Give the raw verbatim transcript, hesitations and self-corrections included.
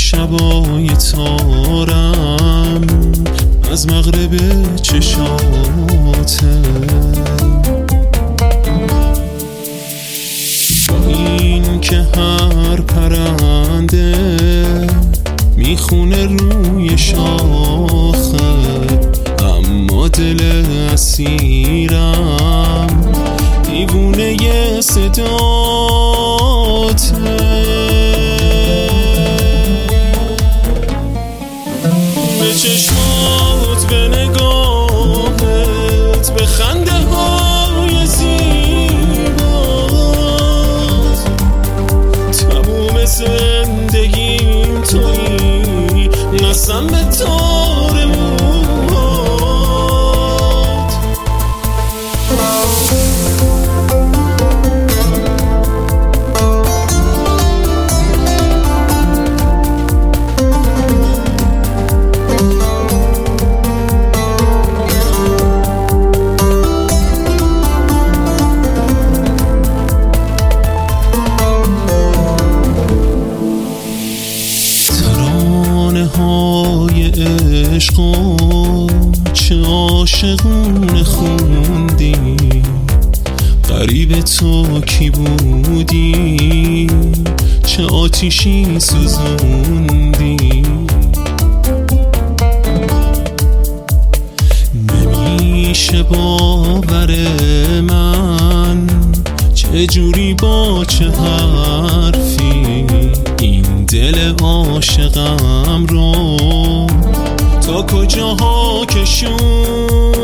شبای تارم از مغرب چشاته، این که هر پرنده میخونه روی شاخه، اما دل اسیرم دیوونه ی صداته. به چشمات، به نگاهت، به خنده های زیبات، تموم زندگیم تویی، نسم به تار موهات. های عشقو چه عاشقونه خوندی، غریب تو کی بودی، چه آتیشی سوزوندی. نمیشه باور من چه جوری با چه حرفی این دل عاشقم رو تا کجاها کشون.